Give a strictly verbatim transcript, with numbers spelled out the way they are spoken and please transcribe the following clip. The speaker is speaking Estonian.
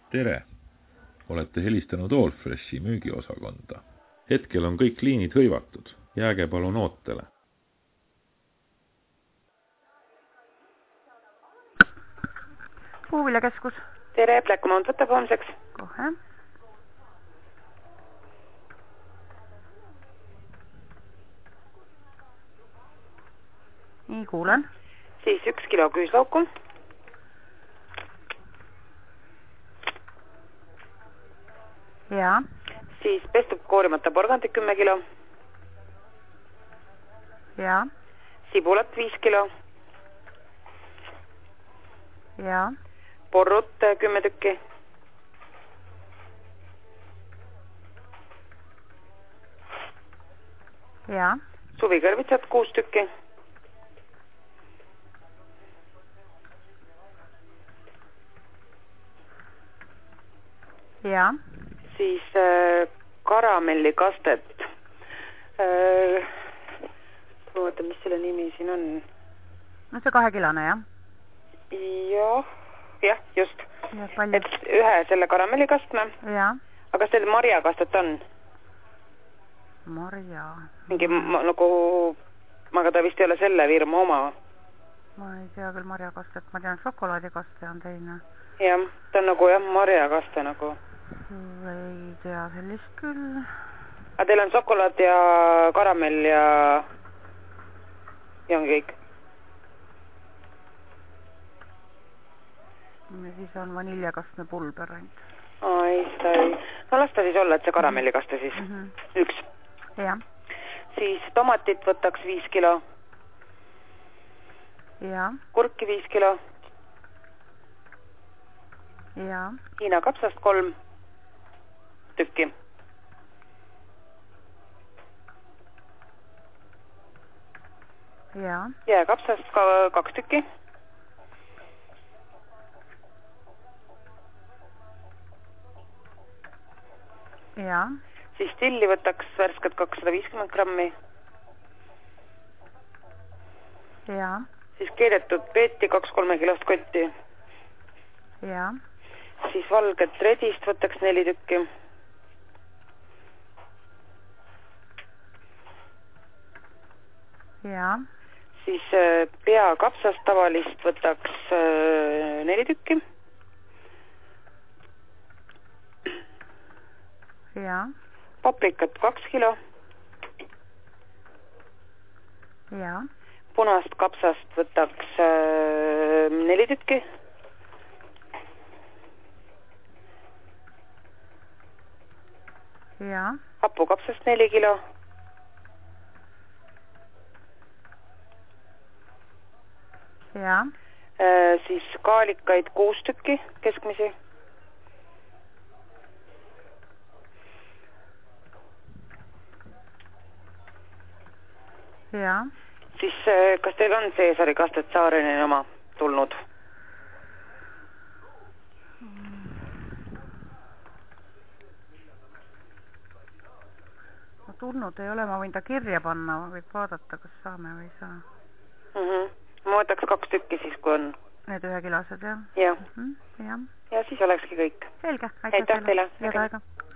Tere! Olete helistanud Allfreshi müügiosakonda. Hetkel on kõik liinid hõivatud. Jääge palun ootele. Puuviljakeskus. Tere, Black Mount võtab homseks. Kohe. Nii, kuulen. Siis üks kilo küüslauku. Ja. Siis pestud koorimata porgandit kümme kilo. Ja. Sibulat viis kilo. Ja. Porrut kümme tükki. Ja. Suvikõrvitsat kuus tükki. Ja. Siis äh, karamellikastet. Äh, oota, mis selle nimi siin on? No see kahekilane, jah? Jah, jah, just. Ja, palju? Et ühe selle karamellikastme. Ja. Aga kas teil marjakastet on? Marja. Mingi ma, nagu, aga ta vist ei ole selle firma oma. Ma ei tea küll marjakastet, ma tean, šokolaadikaste on teine. Jah, ta on nagu jah, marjakaste nagu. Ei tea sellist küll. Aga teil on šokolaad ja karamell ja ja on kõik? Ja siis on vaniljakastme pulber ainult. Ai, seda ei... No las ta siis olla, et see karamellikasta siis. Mm -hmm. Üks. Ja. Siis tomatit võtaks viis kilo. Ja. Kurki viis kilo. Ja. Hiina kapsast kolm tükki. Ja. Jääkapsast ka kaks tükki. Ja. Siis tilli võtaks värsket kakssada viiskümmend grammi. Ja. Siis keedetud peeti kaks kolme kilost kotti. Ja. Siis valget redist võtaks neli tükki. Ja. Siis peakapsast tavalist võtaks neli tükki. Ja. Paprikat kaks kilo. Ja. Punast kapsast võtaks neli tükki. Ja. Hapukapsast neli kilo. Ja. Äh, siis kaalikaid kuus tükki keskmisi. Ja. Siis äh, kas teil on Seesari kastet Saarinen oma tulnud? No tulnud ei ole, ma võin ta kirja panna, võib vaadata, kas saame või ei saa. Mm-hmm. Ma võtaks kaks tükki siis, kui on. Need ühe kilased, jah? Jah. Mm-hmm. Ja. Ja siis olekski kõik. Selge, aitäh teile. Head aega.